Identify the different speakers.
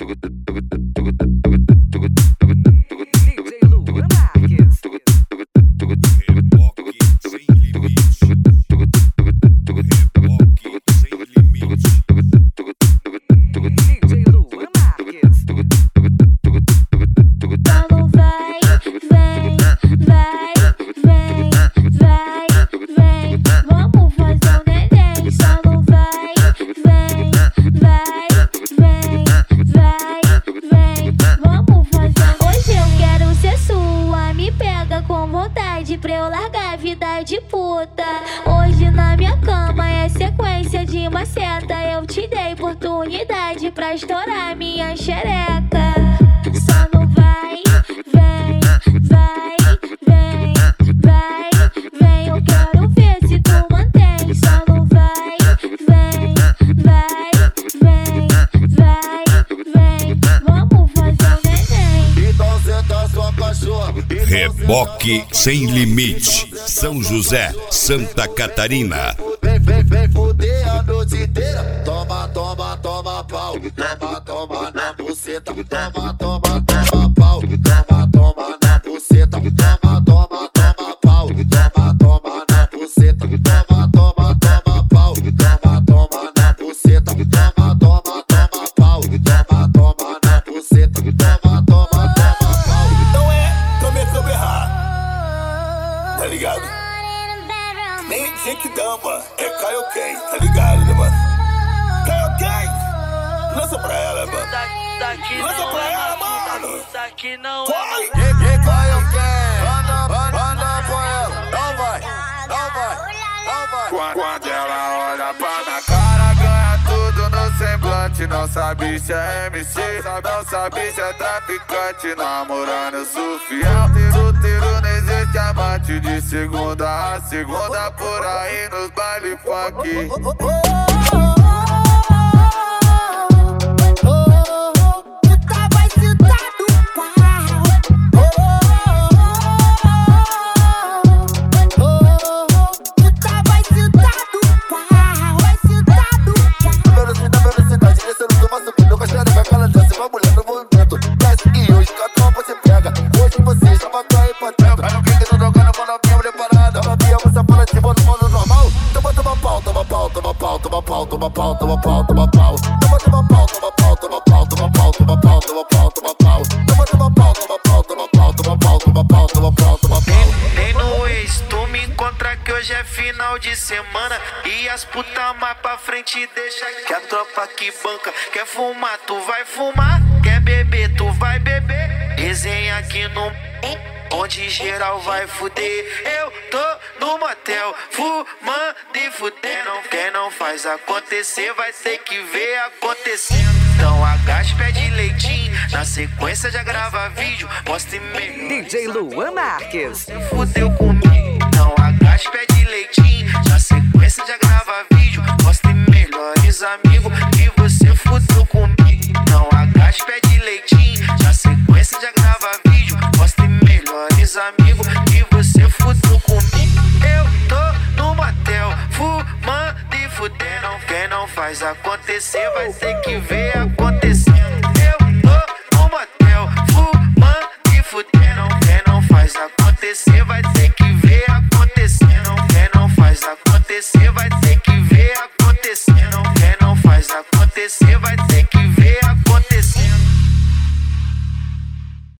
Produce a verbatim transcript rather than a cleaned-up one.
Speaker 1: Pra eu largar a vida de puta. Hoje na minha cama é sequência de maceta. Eu te dei oportunidade pra estourar minha xereca. Só não vai, vem, vai, vem, vai, vem. Eu quero ver se tu mantém. Só não vai, vem, vai, vem, vai, vem. Vamos fazer o neném.
Speaker 2: Então senta sua cachorra.
Speaker 3: Reboque Sem Limite, São José, Santa Catarina.
Speaker 2: Vem, vem, vem fuder a noite inteira. Toma, toma, toma pau. Toma, toma na buceta. Toma, toma, toma pau. Toma, toma na buceta. Toma, toma, toma pau. Toma, toma na buceta. Toma, toma, toma pau. Toma, toma na buceta. Toma, toma, toma pau. Toma, toma na buceta. Toma, toma, toma pau.
Speaker 4: Não é comer, comer errado. Tá ligado? Nem Jake Dama, é Kaioken, tá ligado, né, mano? Kaioken! Lança pra ela, mano. Lança pra ela, mano! Vai!
Speaker 2: E, e Kaioken! Anda, anda com ela. Não vai, não vai, não vai.
Speaker 4: Quando ela olha pra minha cara, ganha tudo no semblante. Não sabe se é M C, não sabe se é traficante. Namorando eu sou fiel, solteiro não existe amante. De segunda a segunda por aí nos baile funk.
Speaker 2: Toma pau, toma pau, toma pau, toma pau. Toma, toma pau, toma pau, toma pau, toma pau, toma pau, toma pau, toma pau. Toma, toma pau, toma pau, toma pau, toma pau, toma pau, toma pau, toma pau.
Speaker 5: Nem no ex, tu me encontra que hoje é final de semana. E as puta mais pra frente deixa que a tropa que banca. Quer fumar, tu vai fumar. Quer beber, tu vai beber. Resenha aqui no... onde geral vai fuder. Eu tô no motel, fumando e fudendo. Quem não faz acontecer vai ter que ver acontecendo. Então agacha, pede leitinho. Na sequência já grava vídeo, posta e-mail.
Speaker 6: D J Luan Marques.
Speaker 5: Fudeu comigo. Então agacha, pede leitinho. Na sequência já grava vídeo, posta e melhores amigos. Que você fudeu comigo. Então agacha, pede leitinho. Na sequência já grava vídeo, posta e melhores amigos. Que você fudeu comigo. Eu tô no motel, fumando e fudendo. Quem não faz acontecer vai ter que ver